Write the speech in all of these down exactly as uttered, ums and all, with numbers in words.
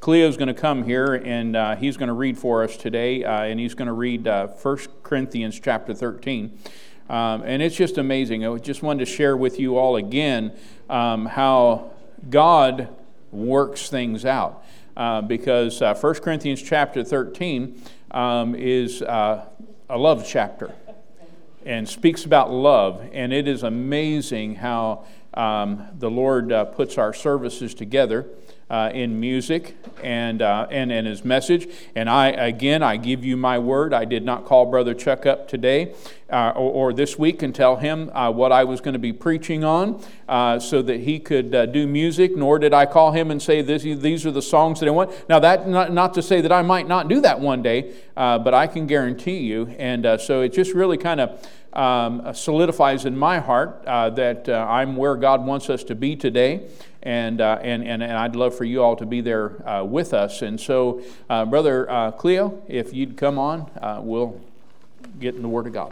Cleo's going to come here, and uh, he's going to read for us today, uh, and he's going to read uh, First Corinthians chapter thirteen. Um, and it's just amazing. I just wanted to share with you all again um, how God works things out. Uh, because uh, First Corinthians chapter thirteen um, is uh, a love chapter and speaks about love. And it is amazing how um, the Lord uh, puts our services together uh, in music and, uh, and and His message. And I, again, I give you my word. I did not call Brother Chuck up today uh, or, or this week and tell him uh, what I was going to be preaching on uh, so that he could uh, do music, nor did I call him and say, this, these are the songs that I want. Now, that not, not to say that I might not do that one day, uh, but I can guarantee you. And uh, so it just really kind of Um, solidifies in my heart uh, that uh, I'm where God wants us to be today, and uh, and, and and I'd love for you all to be there uh, with us. And so, uh, Brother uh, Cleo, if you'd come on, uh, we'll get in the Word of God.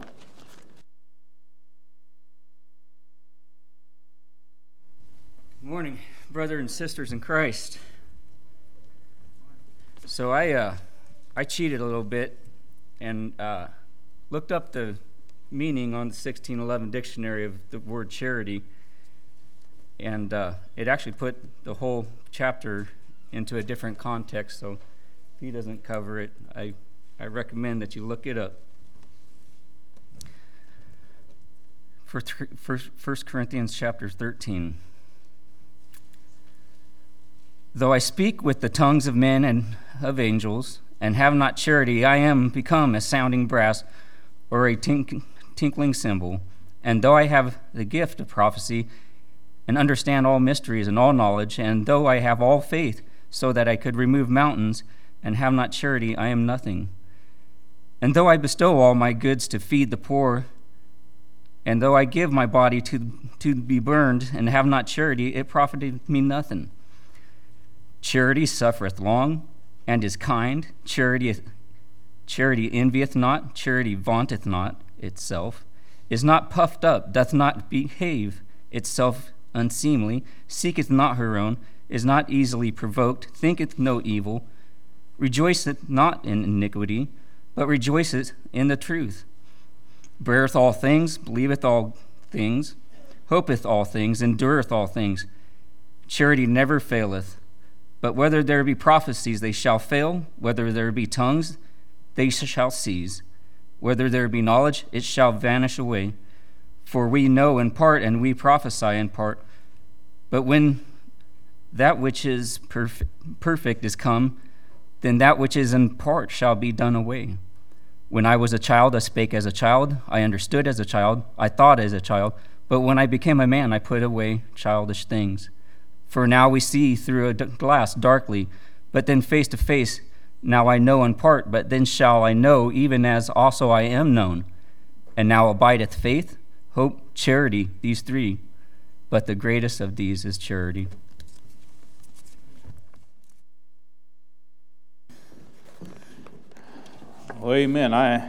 Good morning, brothers and sisters in Christ. So I uh, I cheated a little bit and uh, looked up the meaning on the sixteen eleven dictionary of the word charity, and uh, it actually put the whole chapter into a different context. So if he doesn't cover it, I, I recommend that you look it up. First, first, First Corinthians chapter thirteen. Though I speak with the tongues of men and of angels, and have not charity, I am become a sounding brass or a tink, tinkling cymbal. And though I have the gift of prophecy, and understand all mysteries and all knowledge, and though I have all faith, so that I could remove mountains, and have not charity, I am nothing. And though I bestow all my goods to feed the poor, and though I give my body to, to be burned, and have not charity, it profited me nothing. Charity suffereth long, and is kind. Charity, charity envieth not. Charity vaunteth not itself, is not puffed up, doth not behave itself unseemly, seeketh not her own, is not easily provoked, thinketh no evil, rejoiceth not in iniquity, but rejoiceth in the truth, beareth all things, believeth all things, hopeth all things, endureth all things. Charity never faileth. But whether there be prophecies, they shall fail. Whether there be tongues, they shall cease. Whether there be knowledge, it shall vanish away. For we know in part, and we prophesy in part. But when that which is perf- perfect is come, then that which is in part shall be done away. When I was a child, I spake as a child, I understood as a child, I thought as a child. But when I became a man, I put away childish things. For now we see through a glass darkly, but then face to face. Now I know in part, but then shall I know, even as also I am known. And now abideth faith, hope, charity, these three. But the greatest of these is charity. Well, amen. I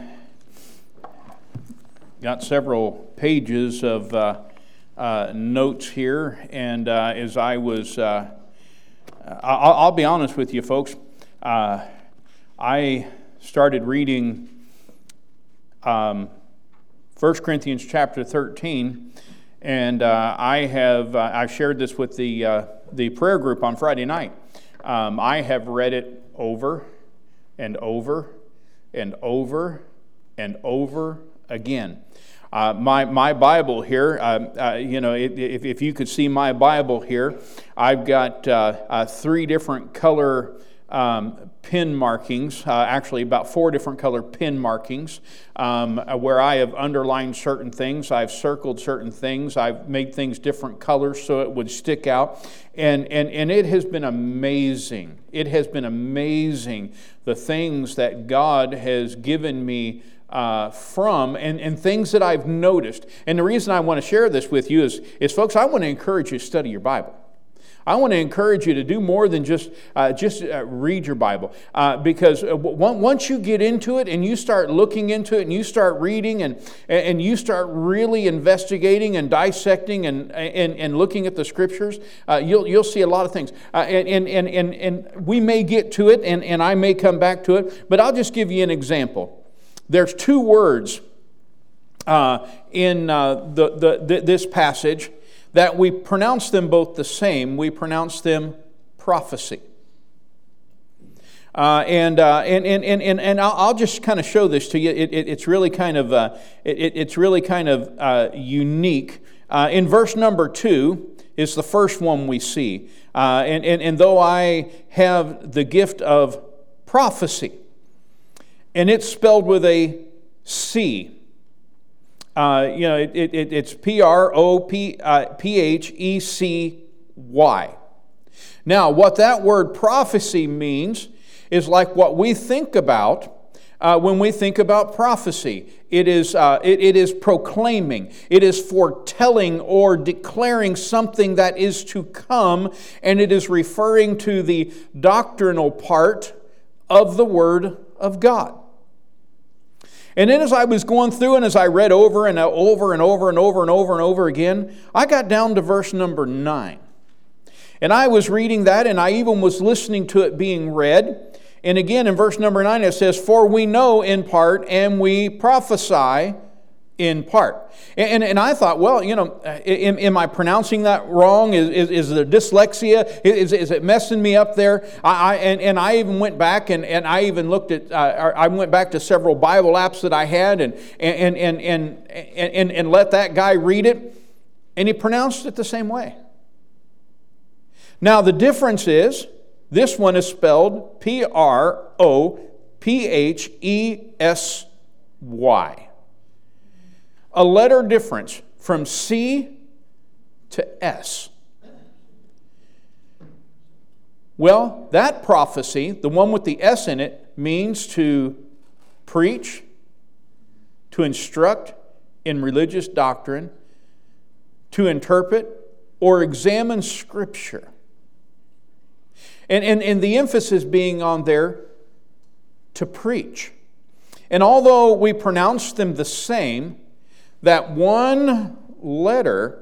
got several pages of uh, uh, notes here, and uh, as I was, uh, I'll, I'll be honest with you, folks. Uh, I started reading um, First Corinthians chapter thirteen, and uh, I have uh, I shared this with the uh, the prayer group on Friday night. Um, I have read it over and over and over and over again. Uh, my my Bible here, uh, uh, you know, if if you could see my Bible here, I've got uh, uh, three different color Um, pin markings, uh, actually about four different color pin markings, um, where I have underlined certain things, I've circled certain things, I've made things different colors so it would stick out, and and and it has been amazing. It has been amazing the things that God has given me uh, from, and, and things that I've noticed. And the reason I want to share this with you is, is folks, I want to encourage you to study your Bible. I want to encourage you to do more than just uh, just uh, read your Bible, uh, because once you get into it and you start looking into it and you start reading and and you start really investigating and dissecting and and, and looking at the Scriptures, uh, you'll you'll see a lot of things. Uh, and, and and and we may get to it, and and I may come back to it, but I'll just give you an example. There's two words uh, in uh, the, the the this passage that we pronounce them both the same. We pronounce them prophecy. Uh, and, uh, and and and and and I'll, I'll just kind of show this to you. It, it, it's really kind of uh, it, it's really kind of uh, unique. Uh, in verse number two is the first one we see. Uh, and, and and though I have the gift of prophecy, and it's spelled with a C. Uh, you know, it, it, it's P R O P H E C Y. Now, what that word prophecy means is like what we think about uh, when we think about prophecy. It is, uh, it, it is proclaiming. It is foretelling or declaring something that is to come, and it is referring to the doctrinal part of the Word of God. And then as I was going through and as I read over and over and over and over and over and over again, I got down to verse number nine. And I was reading that, and I even was listening to it being read. And again, in verse number nine, it says, "For we know in part, and we prophesy in part." And, and I thought, well, you know, am, am I pronouncing that wrong? Is, is, is there dyslexia? Is, is it messing me up there? I, I and, and I even went back and, and I even looked at, uh, I went back to several Bible apps that I had and, and, and, and, and, and let that guy read it, and he pronounced it the same way. Now, the difference is, this one is spelled P R O P H E S Y. A letter difference from C to S. Well, that prophecy, the one with the S in it, means to preach, to instruct in religious doctrine, to interpret, or examine Scripture. And, and, and the emphasis being on there, to preach. And although we pronounce them the same, that one letter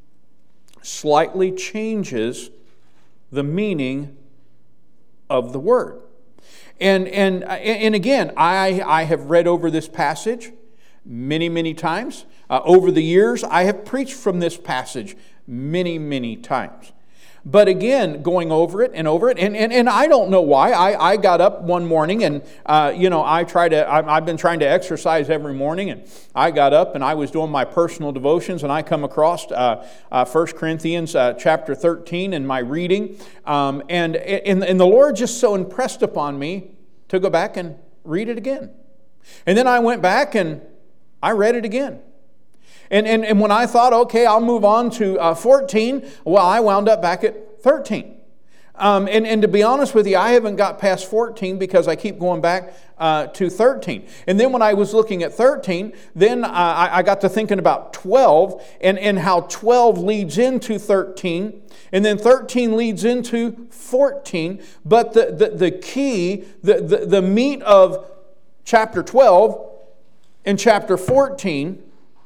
slightly changes the meaning of the word. And and and again, I, I have read over this passage many, many times. Uh, over the years, I have preached from this passage many, many times. But again, going over it and over it, and, and, and I don't know why. I, I got up one morning and, uh, you know, I try to, I, I've been trying to exercise every morning, and I got up and I was doing my personal devotions, and I come across uh, uh, First Corinthians uh, chapter thirteen in my reading, um, and, and, and the Lord just so impressed upon me to go back and read it again. And then I went back and I read it again. And, and and when I thought, okay, I'll move on to uh, fourteen, well, I wound up back at thirteen. Um, and, and to be honest with you, I haven't got past fourteen because I keep going back uh, to thirteen. And then when I was looking at thirteen, then I, I got to thinking about twelve and, and how twelve leads into thirteen. And then thirteen leads into fourteen. But the, the, the key, the, the, the meat of chapter twelve and chapter fourteen,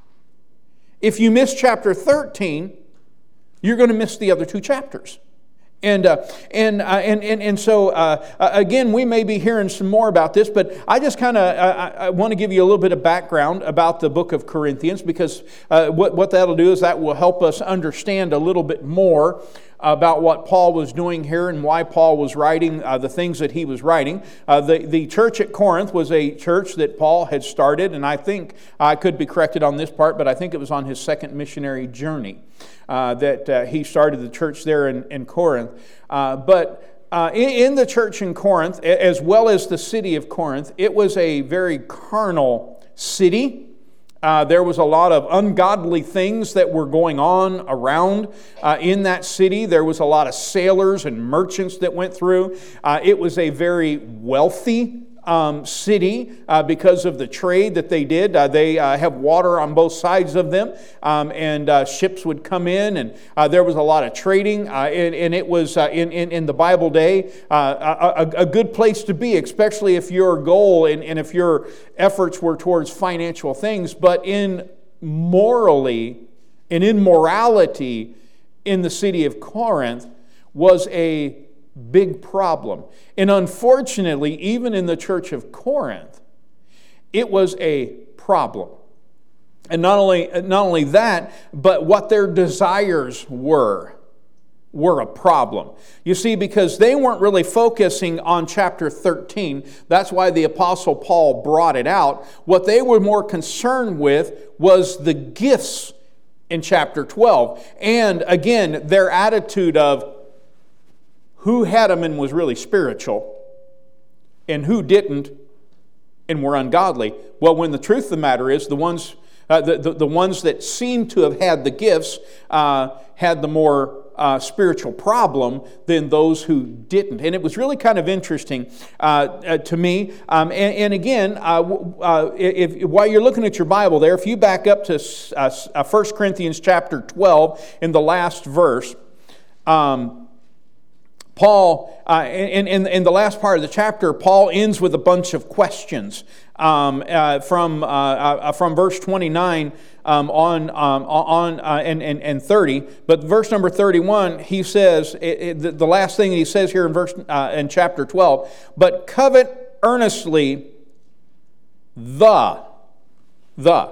if you miss chapter thirteen, you're going to miss the other two chapters. And uh, and, uh, and and and so uh, again, we may be hearing some more about this, but I just kind of uh, I want to give you a little bit of background about the book of Corinthians, because uh, what what that'll do is that will help us understand a little bit more about what Paul was doing here and why Paul was writing uh, the things that he was writing. Uh, the, the church at Corinth was a church that Paul had started, and I think, I could be corrected on this part, but I think it was on his second missionary journey uh, that uh, he started the church there in, in Corinth. Uh, but uh, in, in the church in Corinth, as well as the city of Corinth, it was a very carnal city. Uh, there was a lot of ungodly things that were going on around uh, in that city. There was a lot of sailors and merchants that went through. Uh, it was a very wealthy um, city uh, because of the trade that they did. Uh, they uh, have water on both sides of them, um, and uh, ships would come in, and uh, there was a lot of trading, uh, and, and it was uh, in, in, in the Bible day uh, a, a good place to be, especially if your goal and, and if your efforts were towards financial things. But in morally and in morality in the city of Corinth was a big problem. And unfortunately, even in the church of Corinth, it was a problem. And not only, not only that, but what their desires were, were a problem. You see, because they weren't really focusing on chapter thirteen. That's why the Apostle Paul brought it out. What they were more concerned with was the gifts in chapter twelve. And again, their attitude of who had them and was really spiritual, and who didn't and were ungodly. Well, when the truth of the matter is, the ones uh, the, the, the ones that seemed to have had the gifts uh, had the more uh, spiritual problem than those who didn't. And it was really kind of interesting uh, uh, to me. Um, and, and again, uh, uh, if, if, while you're looking at your Bible there, if you back up to uh, First Corinthians chapter twelve in the last verse, um, Paul, uh, in, in, in the last part of the chapter, Paul ends with a bunch of questions um, uh, from uh, uh, from verse twenty-nine um, on um, on uh, and, and and thirty. But verse number thirty-one, he says it, it, the, the last thing he says here in verse uh, in chapter twelve. But covet earnestly the the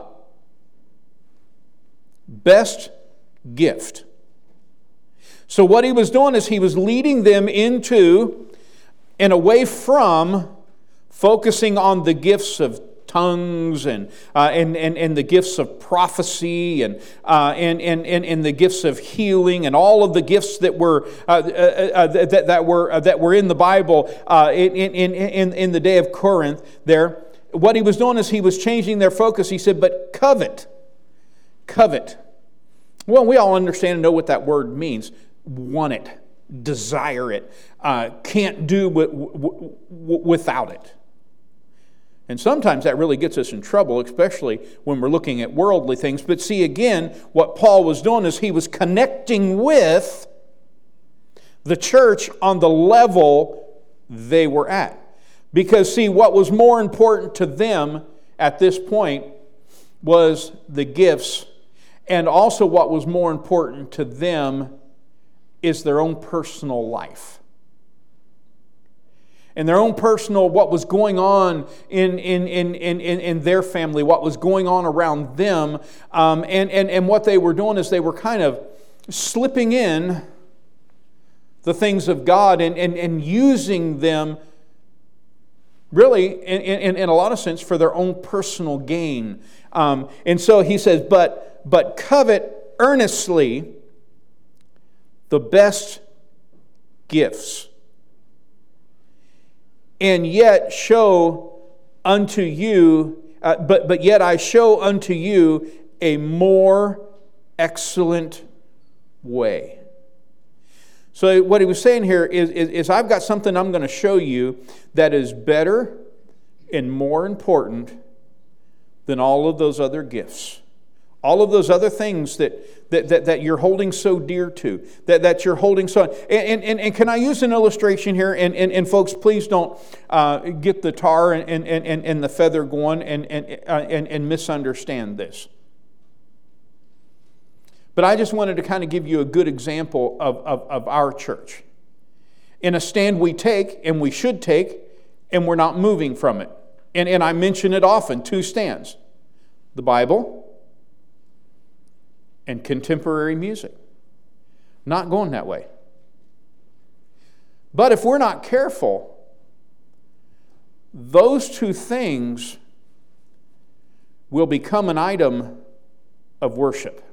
best gift. So what he was doing is he was leading them into and away from focusing on the gifts of tongues and uh, and, and and the gifts of prophecy and uh, and, and and and the gifts of healing and all of the gifts that were uh, uh, uh, that that were uh, that were in the Bible uh, in, in in in the day of Corinth. There, what he was doing is he was changing their focus. He said, "But covet, covet." Well, we all understand and know what that word means. Want it, desire it, uh, can't do w- w- w- without it. And sometimes that really gets us in trouble, especially when we're looking at worldly things. But see, again, what Paul was doing is he was connecting with the church on the level they were at. Because, see, what was more important to them at this point was the gifts, and also what was more important to them is their own personal life. And their own personal, what was going on in, in, in, in, in their family, what was going on around them. Um, and, and, and what they were doing is they were kind of slipping in the things of God and, and, and using them really, in, in, in a lot of sense, for their own personal gain. Um, and so he says, but, but covet earnestly the best gifts, and yet show unto you, uh, but, but yet I show unto you a more excellent way. So what he was saying here is, is, is I've got something I'm going to show you that is better and more important than all of those other gifts. All of those other things that, that, that, that you're holding so dear to, that, that you're holding so... And, and, and can I use an illustration here? And, and, and folks, please don't uh, get the tar and, and, and, and the feather going and, and, uh, and, and misunderstand this. But I just wanted to kind of give you a good example of, of, of our church. In a stand we take, and we should take, and we're not moving from it. And, and I mention it often, two stands. The Bible and contemporary music. Not going that way. But if we're not careful, those two things will become an item of worship.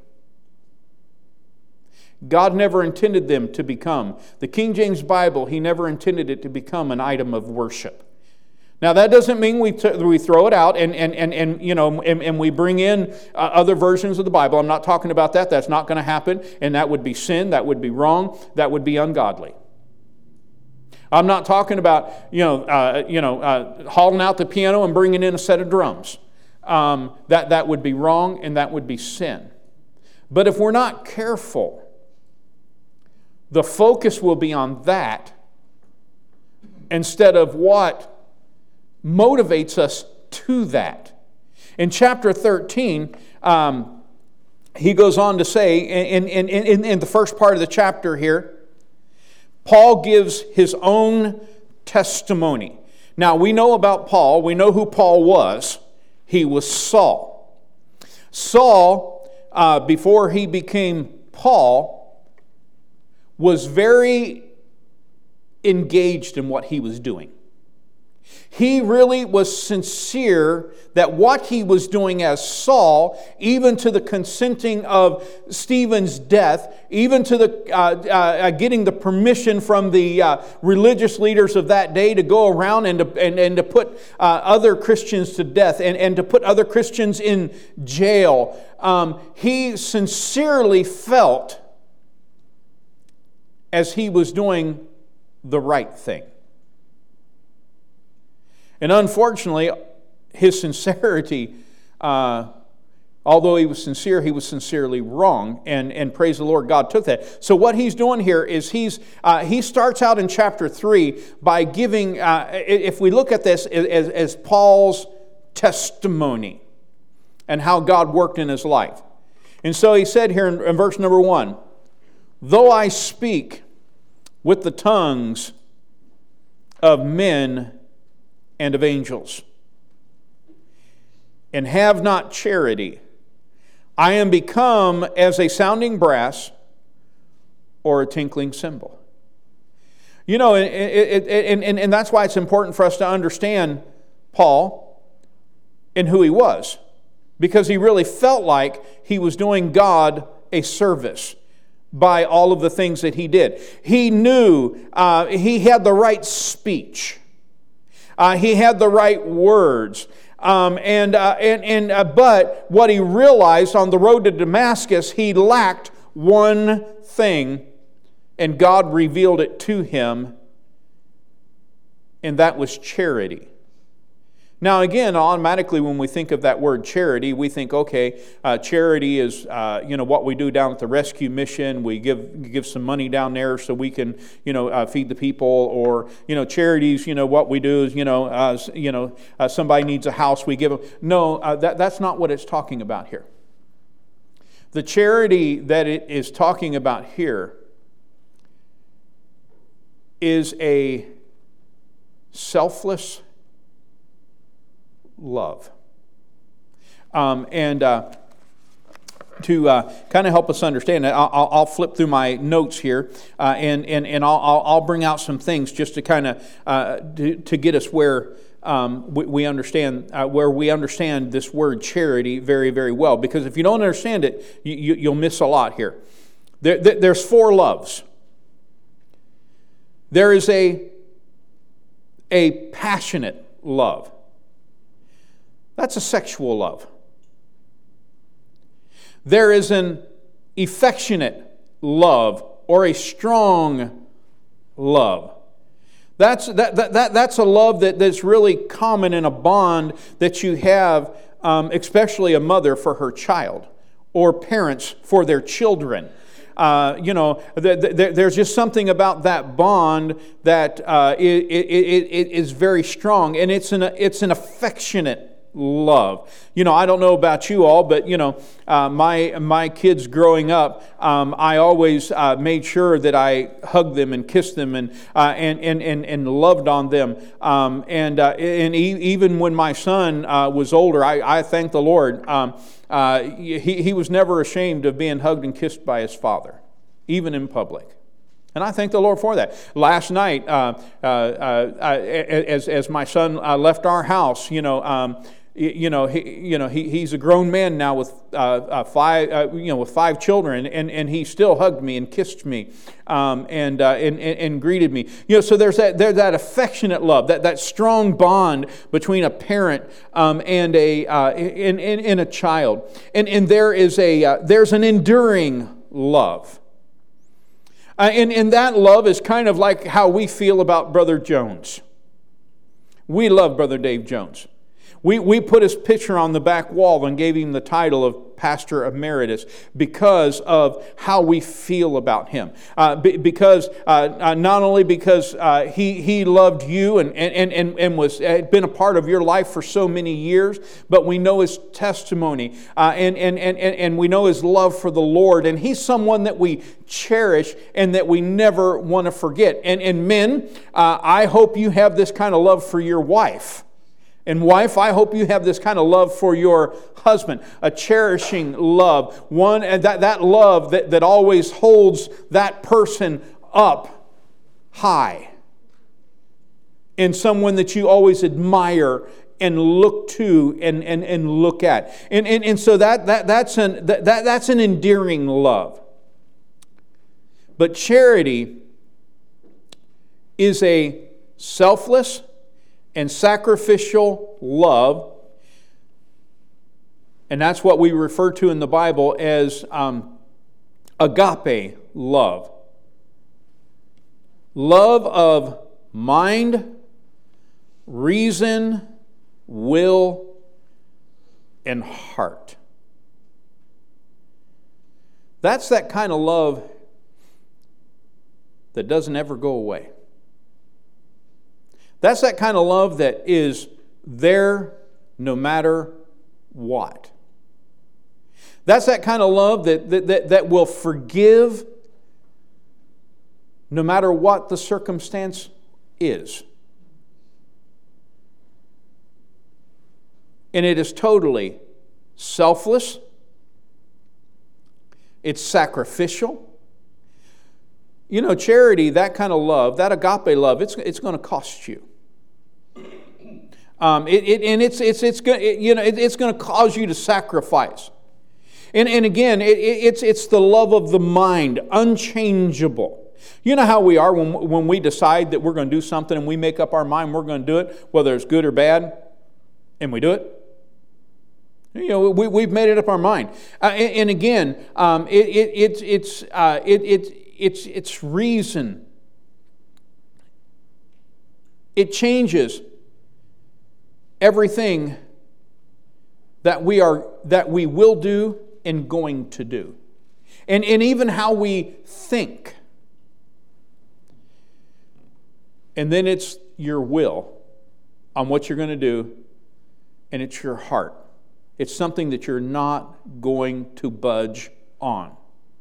God never intended them to become. The King James Bible, He never intended it to become an item of worship. Now, that doesn't mean we t- we throw it out and, and, and, and you know and, and we bring in uh, other versions of the Bible. I'm not talking about that. That's not going to happen, and that would be sin. That would be wrong. That would be ungodly. I'm not talking about, you know, uh, you know, uh, hauling out the piano and bringing in a set of drums. Um, that, that would be wrong and that would be sin. But if we're not careful, the focus will be on that instead of what motivates us to that. In chapter thirteen, um, he goes on to say, in, in, in, in the first part of the chapter here, Paul gives his own testimony. Now, we know about Paul. We know who Paul was. He was Saul. Saul, uh, before he became Paul, was very engaged in what he was doing. He really was sincere that what he was doing as Saul, even to the consenting of Stephen's death, even to the uh, uh, getting the permission from the uh, religious leaders of that day to go around and to, and, and to put uh, other Christians to death and, and to put other Christians in jail. Um, he sincerely felt as he was doing the right thing. And unfortunately, his sincerity, uh, although he was sincere, he was sincerely wrong. And, and praise the Lord, God took that. So what he's doing here is he's uh, he starts out in chapter three by giving, uh, if we look at this as, as Paul's testimony and how God worked in his life. And so he said here in, in verse number one, though I speak with the tongues of men and of angels, and have not charity, I am become as a sounding brass or a tinkling cymbal. You know, and, and, and, and that's why it's important for us to understand Paul and who he was, because he really felt like he was doing God a service by all of the things that he did. He knew uh, he had the right speech. Uh, he had the right words. Um, and, uh, and, and, uh, but what he realized on the road to Damascus, he lacked one thing, and God revealed it to him, and that was charity. Now again, automatically when we think of that word charity, we think, okay, uh, charity is uh, you know what we do down at the rescue mission. We give give some money down there so we can you know uh, feed the people, or you know charities. You know what we do is you know uh, you know uh, somebody needs a house, we give them. No, uh, that that's not what it's talking about here. The charity that it is talking about here is a selfless love. Um, and uh, to uh, kind of help us understand it, I'll, I'll flip through my notes here, uh, and and and I'll I'll bring out some things just to kind of uh, to, to get us where um, we, we understand uh, where we understand this word charity very very well. Because if you don't understand it, you, you, you'll miss a lot here. There, there, there's four loves. There is a a passionate love. That's a sexual love. There is an affectionate love or a strong love. That's, that, that, that, that's a love that, that's really common in a bond that you have, um, especially a mother for her child or parents for their children. Uh, you know, th- th- there's just something about that bond that uh, it, it, it, it is very strong, and it's an, it's an affectionate love. You know, I don't know about you all, but you know, uh, my my kids growing up, um, I always uh, made sure that I hugged them and kissed them and uh, and, and and and loved on them. Um, and uh, and e- even when my son uh, was older, I, I thank the Lord. Um, uh, he he was never ashamed of being hugged and kissed by his father, even in public. And I thank the Lord for that. Last night, uh, uh, uh, as as my son uh, left our house, you know. Um, You know, he, you know, he, he's a grown man now with uh, uh, five, uh, you know, with five children, and, and he still hugged me and kissed me, um, and, uh, and and and greeted me. You know, so there's that there's that affectionate love, that, that strong bond between a parent um, and a uh, in, in in a child, and and there is a uh, there's an enduring love. Uh, and, and that love is kind of like how we feel about Brother Jones. We love Brother Dave Jones. We, we put his picture on the back wall and gave him the title of Pastor Emeritus because of how we feel about him. Uh, be, because uh, uh, not only because uh, he he loved you and and and and was had been a part of your life for so many years, but we know his testimony uh, and, and and and we know his love for the Lord, and he's someone that we cherish and that we never want to forget. And and men, uh, I hope you have this kind of love for your wife. And wife, I hope you have this kind of love for your husband, a cherishing love, one and that, that love that, that always holds that person up high, and someone that you always admire and look to and, and, and look at. And, and, and so that, that, that's, an, that, that's an endearing love. But charity is a selfless and sacrificial love, and that's what we refer to in the Bible as um, agape love. Love of mind, reason, will, and heart. That's that kind of love that doesn't ever go away. That's that kind of love that is there no matter what. That's that kind of love that, that, that, that will forgive no matter what the circumstance is. And it is totally selfless. It's sacrificial. You know, charity, that kind of love, that agape love, it's it's going to cost you. Um, it, it and it's it's it's going it, you know it, it's going to cause you to sacrifice. And and again, it, it, it's it's the love of the mind, unchangeable. You know how we are when when we decide that we're going to do something and we make up our mind we're going to do it, whether it's good or bad, and we do it. You know, we we've made it up our mind. Uh, and, and again, um, it, it it's it's uh, it it. It's, it's reason. It changes everything that we are that we will do and going to do. And, and even how we think. And then it's your will on what you're going to do, and it's your heart. It's something that you're not going to budge on.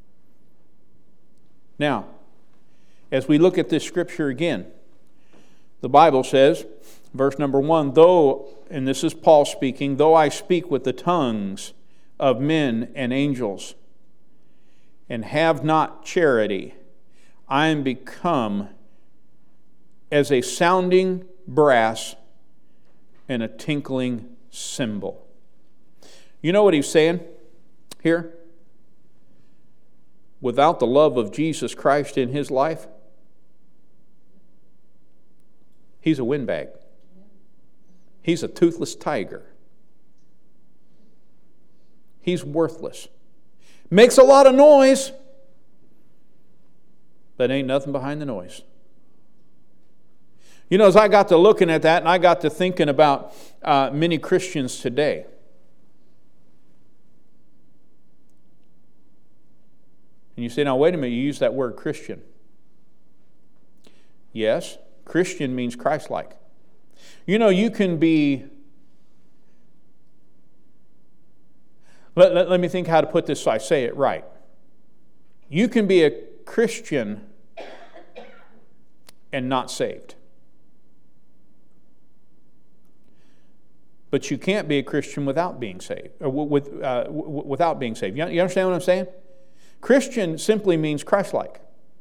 Now, as we look at this scripture again, the Bible says, verse number one, though, and this is Paul speaking, though I speak with the tongues of men and angels and have not charity, I am become as a sounding brass and a tinkling cymbal. You know what he's saying here? Without the love of Jesus Christ in his life, he's a windbag. He's a toothless tiger. He's worthless. Makes a lot of noise, but ain't nothing behind the noise. You know, as I got to looking at that and I got to thinking about uh, many Christians today, and you say, now wait a minute, you use that word Christian. Yes, Christian means Christ-like. You know, you can be, let, let, let me think how to put this so I say it right. You can be a Christian and not saved. But you can't be a Christian without being saved, or with, uh, without being saved. You understand what I'm saying? Christian simply means Christ-like.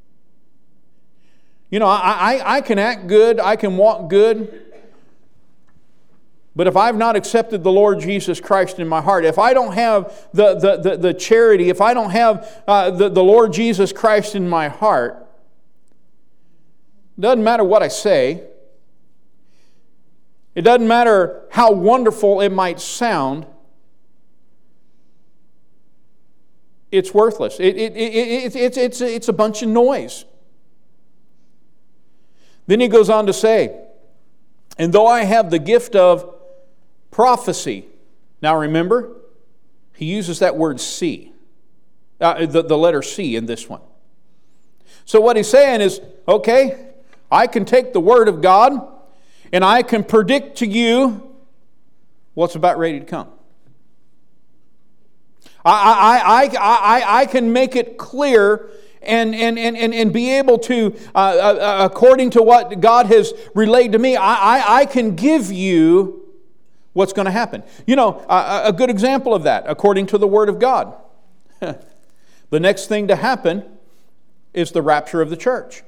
You know, I, I, I can act good, I can walk good, but if I've not accepted the Lord Jesus Christ in my heart, if I don't have the, the, the, the charity, if I don't have uh, the, the Lord Jesus Christ in my heart, doesn't matter what I say, it doesn't matter how wonderful it might sound, it's worthless. It, it, it, it, it's, it's, it's a bunch of noise. Then he goes on to say, and though I have the gift of prophecy. Now remember, he uses that word C, uh, the, the letter C in this one. So what he's saying is, okay, I can take the Word of God and I can predict to you what's about ready to come. I, I, I, I, I can make it clear and, and, and, and be able to, uh, uh, according to what God has relayed to me, I, I, I can give you what's going to happen. You know, uh, a good example of that, according to the Word of God. The next thing to happen is the rapture of the church.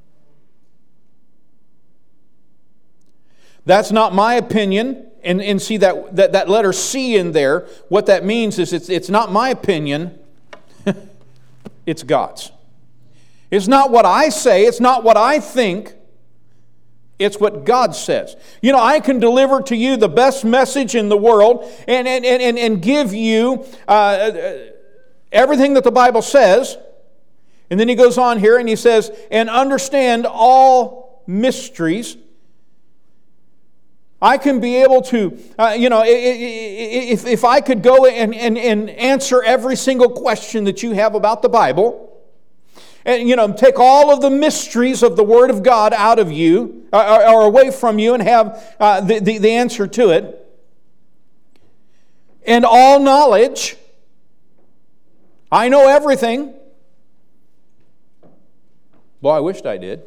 That's not my opinion. And, and see that, that, that letter C in there, what that means is it's, it's not my opinion, it's God's. It's not what I say, it's not what I think, it's what God says. You know, I can deliver to you the best message in the world and, and, and, and give you uh, everything that the Bible says. And then he goes on here and he says, and understand all mysteries. I can be able to, uh, you know, if, if I could go and, and, and answer every single question that you have about the Bible, and, you know, take all of the mysteries of the Word of God out of you, or, or away from you, and have uh, the, the, the answer to it, and all knowledge, I know everything. Well, I wished I did.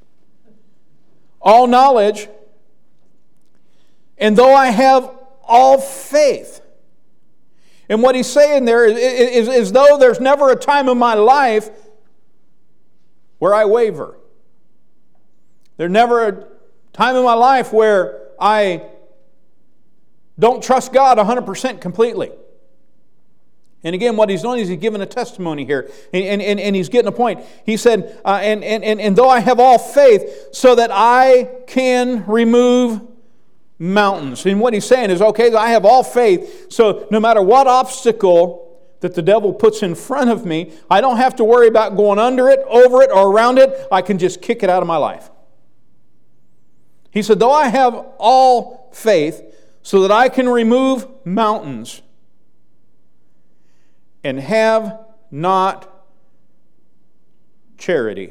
All knowledge. And though I have all faith. And what he's saying there is, is, is though there's never a time in my life where I waver. There's never a time in my life where I don't trust God one hundred percent completely. And again, what he's doing is he's giving a testimony here. And, and, and he's getting a point. He said, uh, and, and, and, and though I have all faith, so that I can remove mountains. And what he's saying is, okay, I have all faith, so no matter what obstacle that the devil puts in front of me, I don't have to worry about going under it, over it, or around it. I can just kick it out of my life. He said, though I have all faith, so that I can remove mountains, and have not charity,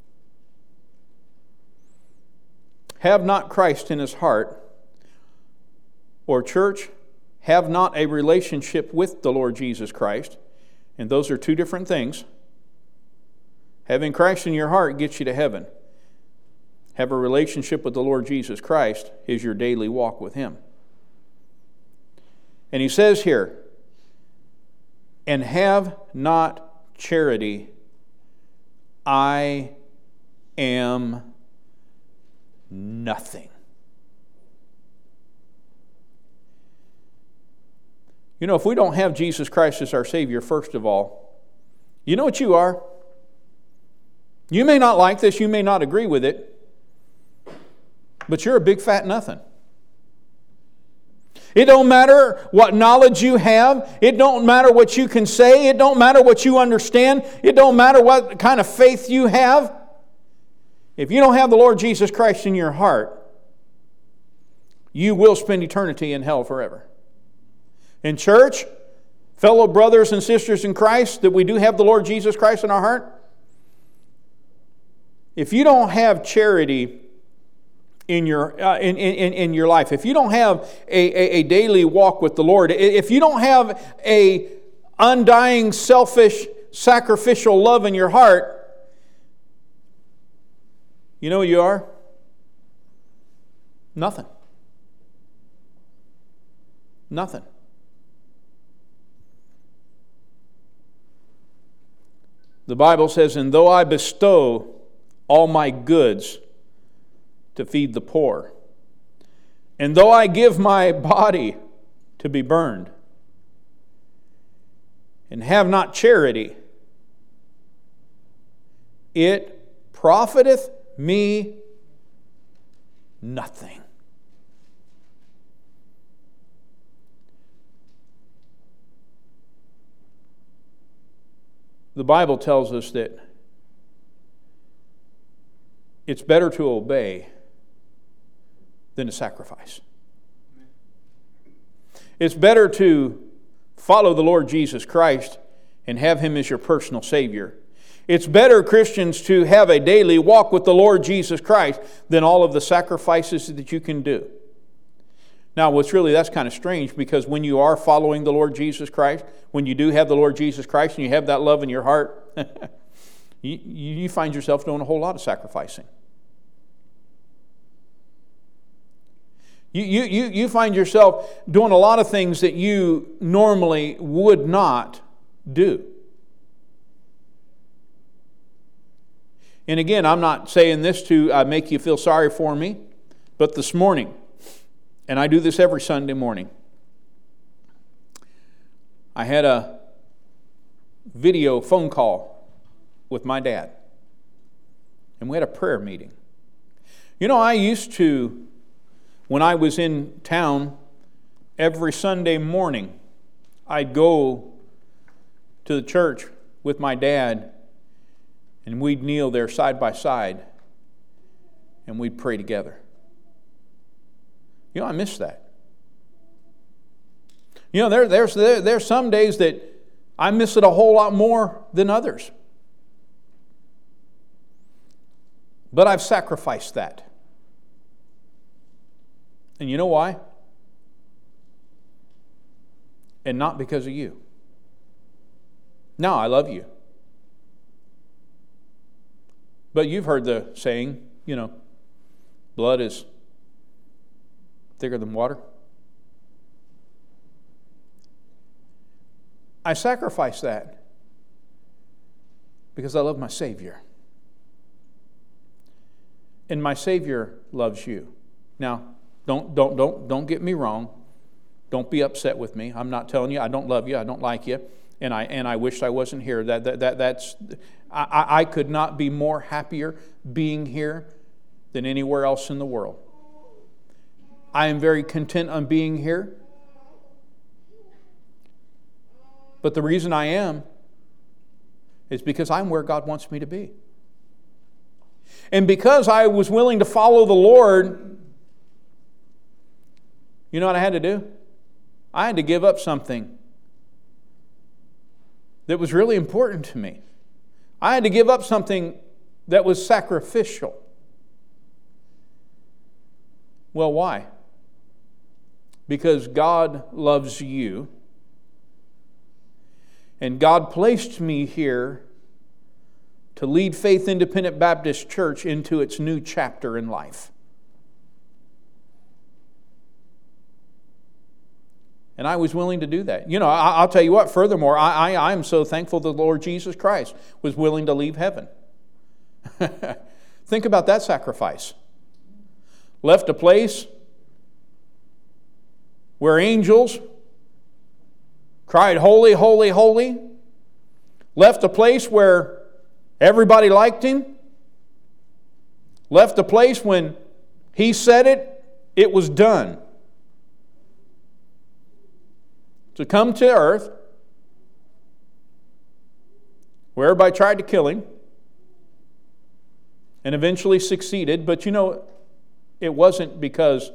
have not Christ in his heart, or church, have not a relationship with the Lord Jesus Christ, and those are two different things. Having Christ in your heart gets you to heaven. Have a relationship with the Lord Jesus Christ is your daily walk with Him. And he says here, and have not charity, I am nothing. You know, if we don't have Jesus Christ as our Savior, first of all, you know what you are? You may not like this, you may not agree with it, but you're a big fat nothing. It don't matter what knowledge you have. It don't matter what you can say. It don't matter what you understand. It don't matter what kind of faith you have. If you don't have the Lord Jesus Christ in your heart, you will spend eternity in hell forever. In church, fellow brothers and sisters in Christ, that we do have the Lord Jesus Christ in our heart, if you don't have charity in your uh, in, in, in your life, if you don't have a, a, a daily walk with the Lord, if you don't have a undying, selfish, sacrificial love in your heart, you know what you are? Nothing. Nothing. The Bible says, and though I bestow all my goods to feed the poor, and though I give my body to be burned, and have not charity, it profiteth me nothing. the Bible tells us that it's better to obey than to sacrifice. It's better to follow the Lord Jesus Christ and have Him as your personal Savior. It's better, Christians, to have a daily walk with the Lord Jesus Christ than all of the sacrifices that you can do. Now, what's really, that's kind of strange, because when you are following the Lord Jesus Christ, when you do have the Lord Jesus Christ and you have that love in your heart, you, you find yourself doing a whole lot of sacrificing. You, you, you, you find yourself doing a lot of things that you normally would not do. And again, I'm not saying this to uh, make you feel sorry for me, but this morning, and I do this every Sunday morning, I had a video phone call with my dad, and we had a prayer meeting. You know, I used to, when I was in town, every Sunday morning, I'd go to the church with my dad, and we'd kneel there side by side, and we'd pray together. You know, I miss that. You know, there, there's there, there's some days that I miss it a whole lot more than others. But I've sacrificed that. And you know why? And not because of you. No, I love you. But you've heard the saying, you know, blood is thicker than water. I sacrifice that because I love my Savior. And my Savior loves you. Now, don't don't don't don't get me wrong. Don't be upset with me. I'm not telling you I don't love you, I don't like you, and I and I wish I wasn't here. That that, that that's I, I could not be more happier being here than anywhere else in the world. I am very content on being here. But the reason I am is because I'm where God wants me to be. And because I was willing to follow the Lord, you know what I had to do? I had to give up something that was really important to me. I had to give up something that was sacrificial. Well, why? Because God loves you. And God placed me here to lead Faith Independent Baptist Church into its new chapter in life. And I was willing to do that. You know, I, I'll tell you what, furthermore, I, I, I am so thankful that the Lord Jesus Christ was willing to leave heaven. Think about that sacrifice. Left a place where angels cried, holy, holy, holy. Left a place where everybody liked Him. Left a place when He said it, it was done. To come to earth, where everybody tried to kill Him, and eventually succeeded. But you know, it wasn't because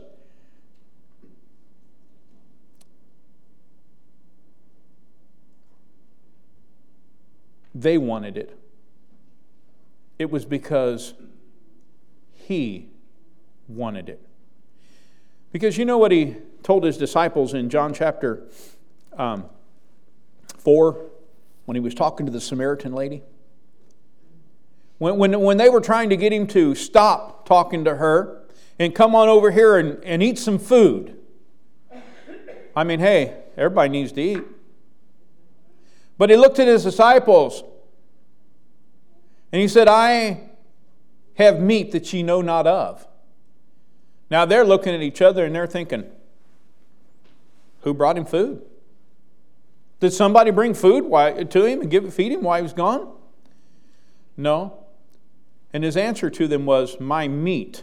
they wanted it. It was because He wanted it. Because you know what He told His disciples in John chapter um, four, when He was talking to the Samaritan lady? When, when, when they were trying to get Him to stop talking to her and come on over here and, and eat some food. I mean, hey, everybody needs to eat. But He looked at His disciples and He said, I have meat that ye know not of. Now they're looking at each other and they're thinking, who brought Him food? Did somebody bring food to Him and give it, feed Him while He was gone? No. And His answer to them was, my meat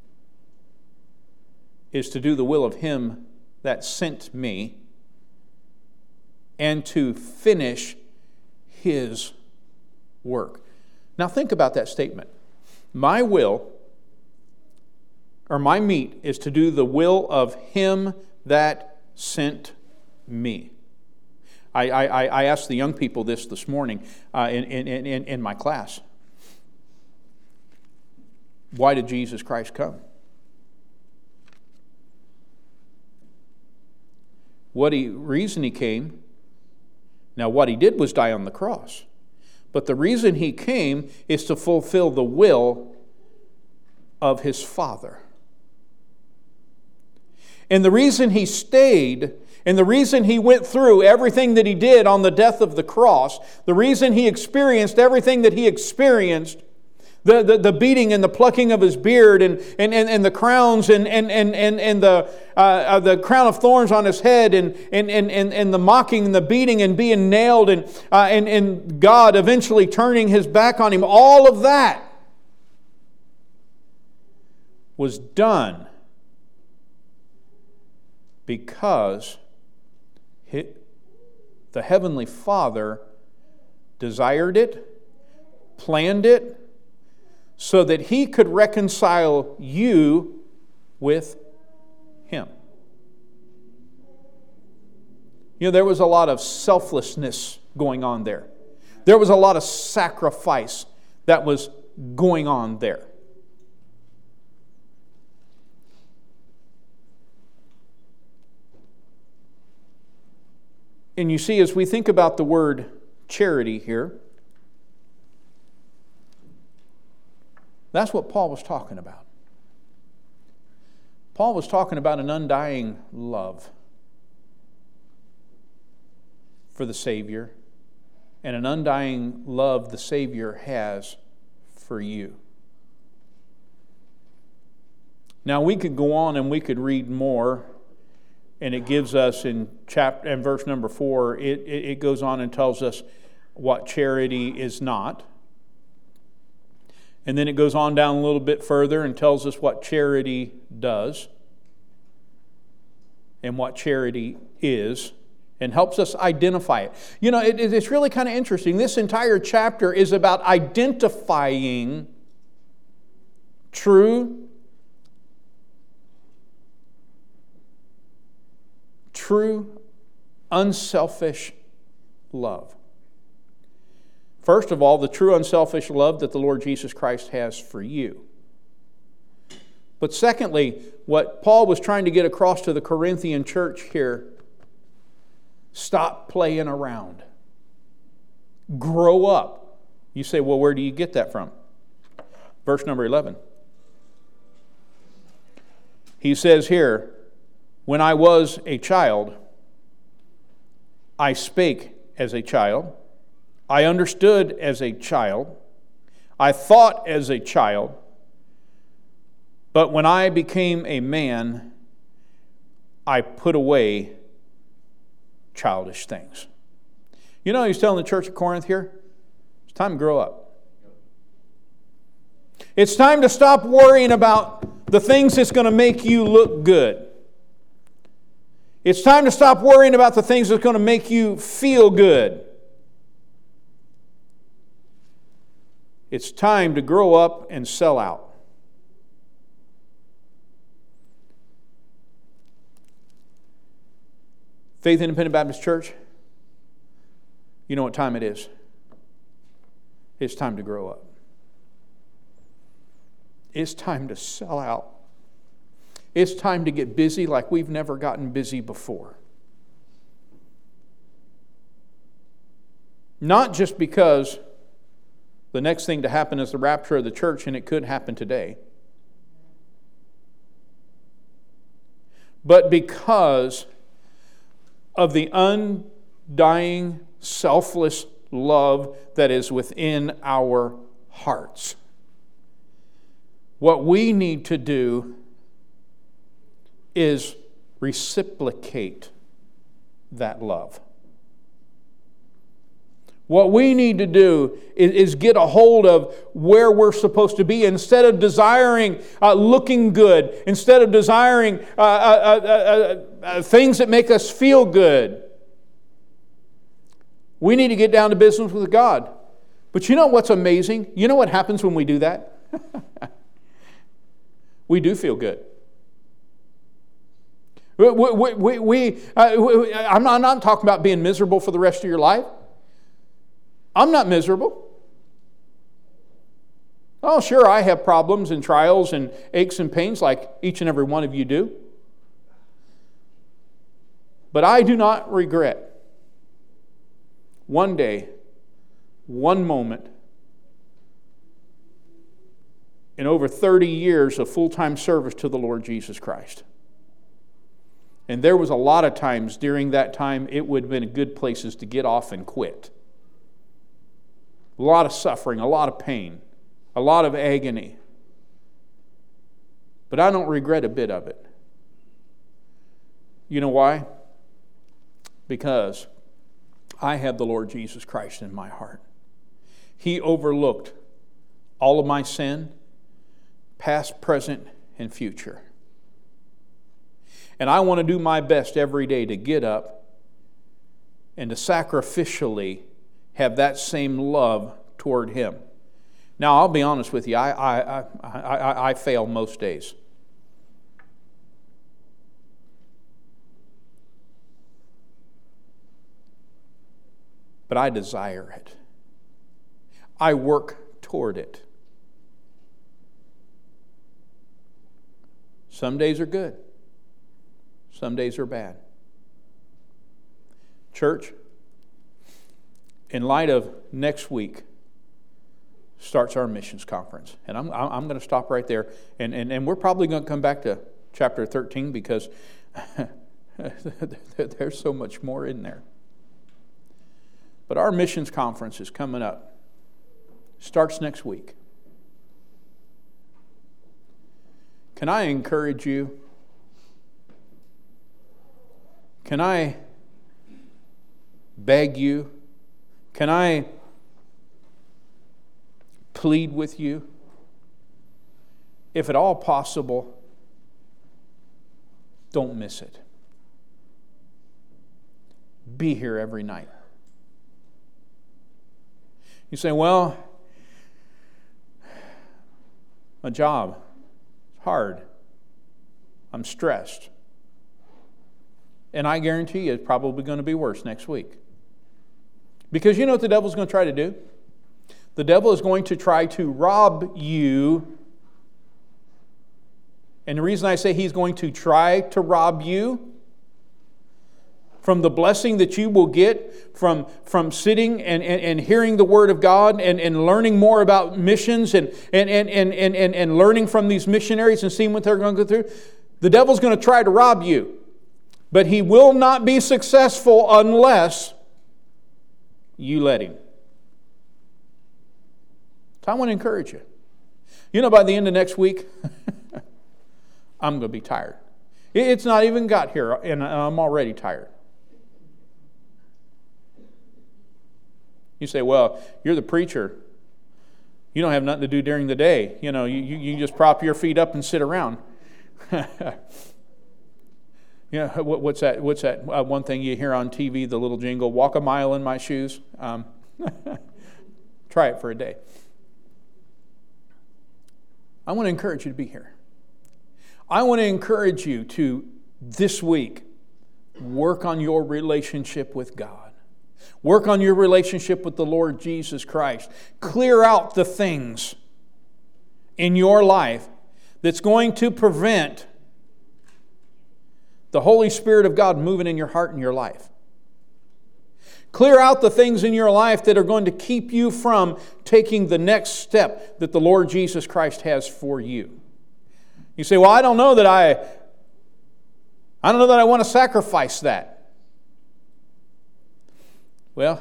is to do the will of Him that sent me and to finish His work. Now think about that statement. My will, or my meat, is to do the will of Him that sent me. I, I, I asked the young people this this morning uh, in, in, in, in my class. Why did Jesus Christ come? What he, reason He came, now what He did was die on the cross. But the reason He came is to fulfill the will of His Father. And the reason He stayed, and the reason He went through everything that He did on the death of the cross, the reason He experienced everything that He experienced, the, the, the beating and the plucking of His beard and, and, and, and the crowns and, and, and, and, and the, uh, the crown of thorns on His head and, and, and, and, and the mocking and the beating and being nailed and, uh, and, and God eventually turning His back on Him, all of that was done because the Heavenly Father desired it, planned it, so that He could reconcile you with Him. You know, there was a lot of selflessness going on there. There was a lot of sacrifice that was going on there. And you see, as we think about the word charity here, that's what Paul was talking about. Paul was talking about an undying love for the Savior and an undying love the Savior has for you. Now, we could go on and we could read more. And it gives us in chapter and verse number four, it, it, it goes on and tells us what charity is not. And then it goes on down a little bit further and tells us what charity does and what charity is, and helps us identify it. You know, it, it's really kind of interesting. This entire chapter is about identifying true True, unselfish love. First of all, the true unselfish love that the Lord Jesus Christ has for you. But secondly, what Paul was trying to get across to the Corinthian church here, stop playing around. Grow up. You say, well, where do you get that from? Verse number eleven. He says here, when I was a child, I spake as a child. I understood as a child. I thought as a child. But when I became a man, I put away childish things. You know, he's telling the church of Corinth here, it's time to grow up. It's time to stop worrying about the things that's going to make you look good. It's time to stop worrying about the things that's going to make you feel good. It's time to grow up and sell out. Faith Independent Baptist Church, you know what time it is. It's time to grow up. It's time to sell out. It's time to get busy like we've never gotten busy before. Not just because the next thing to happen is the rapture of the church, and it could happen today, but because of the undying, selfless love that is within our hearts. What we need to do is reciprocate that love. What we need to do is, is get a hold of where we're supposed to be. Instead of desiring uh, looking good, instead of desiring uh, uh, uh, uh, uh, things that make us feel good, we need to get down to business with God. But you know what's amazing? You know what happens when we do that? We do feel good. We, we, we, we, uh, we I'm, not, I'm not talking about being miserable for the rest of your life. I'm not miserable. Oh, sure, I have problems and trials and aches and pains like each and every one of you do. But I do not regret one day, one moment, in over thirty years of full-time service to the Lord Jesus Christ. And there was a lot of times during that time it would have been good places to get off and quit. A lot of suffering, a lot of pain, a lot of agony. But I don't regret a bit of it. You know why? Because I have the Lord Jesus Christ in my heart. He overlooked all of my sin, past, present, and future. And I want to do my best every day to get up and to sacrificially have that same love toward Him. Now, I'll be honest with you, I, I, I, I, I fail most days. But I desire it. I work toward it. Some days are good. Some days are bad. Church, in light of next week starts our missions conference. And I'm, I'm going to stop right there. And, and, and we're probably going to come back to chapter thirteen because there's so much more in there. But our missions conference is coming up. Starts next week. Can I encourage you? Can I beg you? Can I plead with you? If at all possible, don't miss it. Be here every night. You say, well, my job is hard. I'm stressed. And I guarantee you it's probably going to be worse next week. Because you know what the devil's going to try to do? The devil is going to try to rob you. And the reason I say he's going to try to rob you from the blessing that you will get from, from sitting and, and, and hearing the Word of God and, and learning more about missions and, and, and, and, and, and, and learning from these missionaries and seeing what they're going to go through. The devil's going to try to rob you. But he will not be successful unless you let him. So I want to encourage you. You know, by the end of next week, I'm going to be tired. It's not even got here, and I'm already tired. You say, well, you're the preacher. You don't have nothing to do during the day. You know, you, you, you just prop your feet up and sit around. You know, what, what's that? What's that uh, one thing you hear on T V, the little jingle, walk a mile in my shoes? Um, try it for a day. I want to encourage you to be here. I want to encourage you to, this week, work on your relationship with God. Work on your relationship with the Lord Jesus Christ. Clear out the things in your life that's going to prevent the Holy Spirit of God moving in your heart and your life. Clear out the things in your life that are going to keep you from taking the next step that the Lord Jesus Christ has for you. You say, well, I don't know that I, I don't know that I want to sacrifice that. Well,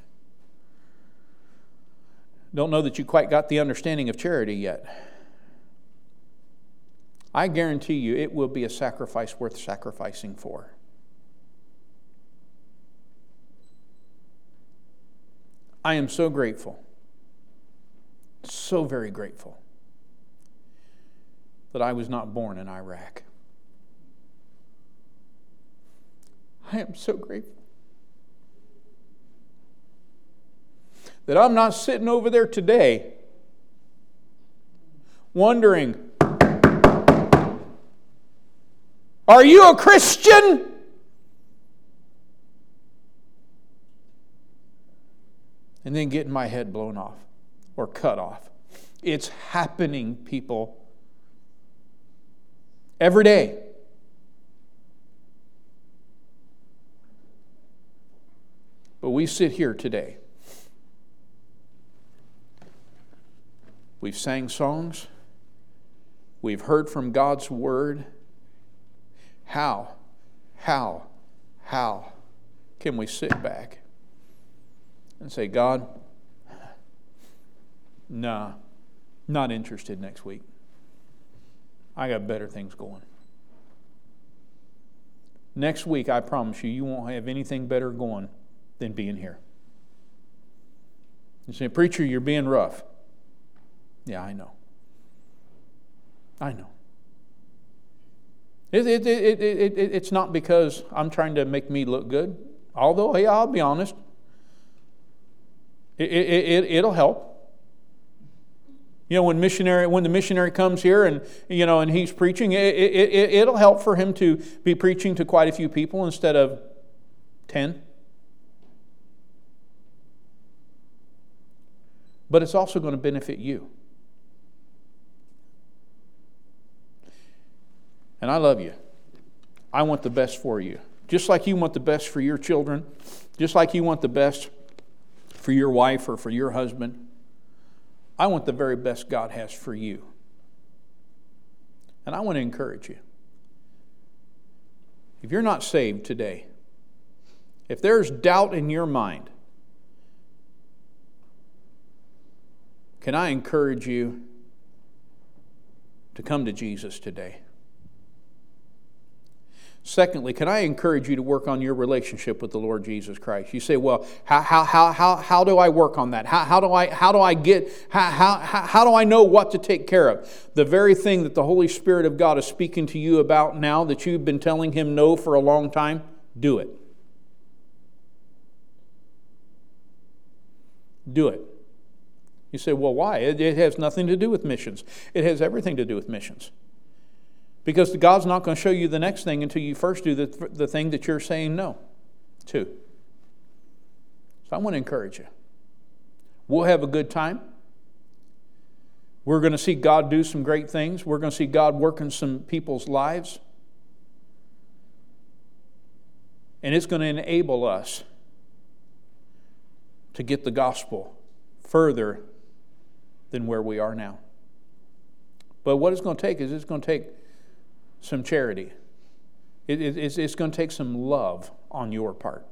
don't know that you quite got the understanding of charity yet. I guarantee you it will be a sacrifice worth sacrificing for. I am so grateful, so very grateful, that I was not born in Iraq. I am so grateful that I'm not sitting over there today wondering, are you a Christian? And then getting my head blown off or cut off. It's happening, people, every day. But we sit here today. We've sang songs. We've heard from God's Word. How, how, how can we sit back and say, God, nah, not interested next week. I got better things going. Next week, I promise you, you won't have anything better going than being here. You say, preacher, you're being rough. Yeah, I know. I know. It, it, it, it, it, it's not because I'm trying to make me look good. Although, hey, I'll be honest. It, it, it, it'll help. You know, when missionary, when the missionary comes here and you know, and he's preaching, it, it, it, it'll help for him to be preaching to quite a few people instead of ten. But it's also going to benefit you. And I love you. I want the best for you. Just like you want the best for your children, just like you want the best for your wife or for your husband, I want the very best God has for you. And I want to encourage you. If you're not saved today, if there's doubt in your mind, can I encourage you to come to Jesus today? Secondly, can I encourage you to work on your relationship with the Lord Jesus Christ? You say, well, how how how how, how do I work on that? How, how do I how do I get how, how how do I know what to take care of? The very thing that the Holy Spirit of God is speaking to you about now that you've been telling Him no for a long time, do it. Do it. You say, well, why? It, it has nothing to do with missions. It has everything to do with missions. Because God's not going to show you the next thing until you first do the, the thing that you're saying no to. So I want to encourage you. We'll have a good time. We're going to see God do some great things. We're going to see God work in some people's lives. And it's going to enable us to get the gospel further than where we are now. But what it's going to take is it's going to take some charity. It, it, it's, it's going to take some love on your part.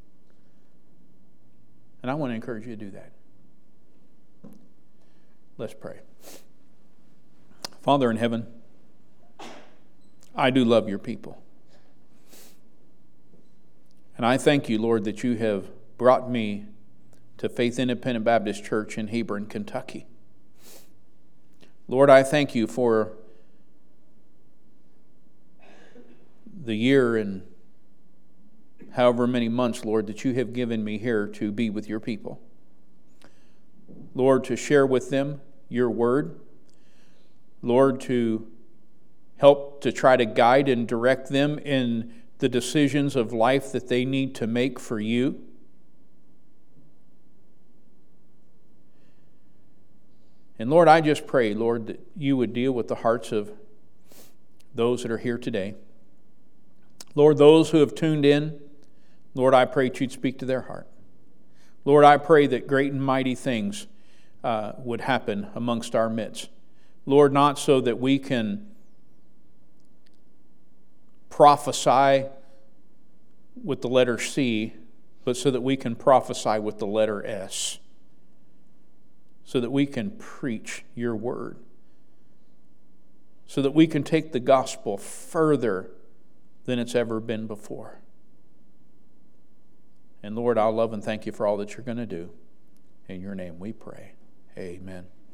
And I want to encourage you to do that. Let's pray. Father in heaven, I do love your people. And I thank you, Lord, that you have brought me to Faith Independent Baptist Church in Hebron, Kentucky. Lord, I thank you for the year and however many months, Lord, that you have given me here to be with your people. Lord, to share with them your word. Lord, to help to try to guide and direct them in the decisions of life that they need to make for you. And Lord, I just pray, Lord, that you would deal with the hearts of those that are here today. Lord, those who have tuned in, Lord, I pray that you'd speak to their heart. Lord, I pray that great and mighty things uh, would happen amongst our midst. Lord, not so that we can prophesy with the letter C, but so that we can prophesy with the letter S. So that we can preach your word. So that we can take the gospel further than it's ever been before. And Lord, I'll love and thank you for all that you're going to do. In your name we pray. Amen.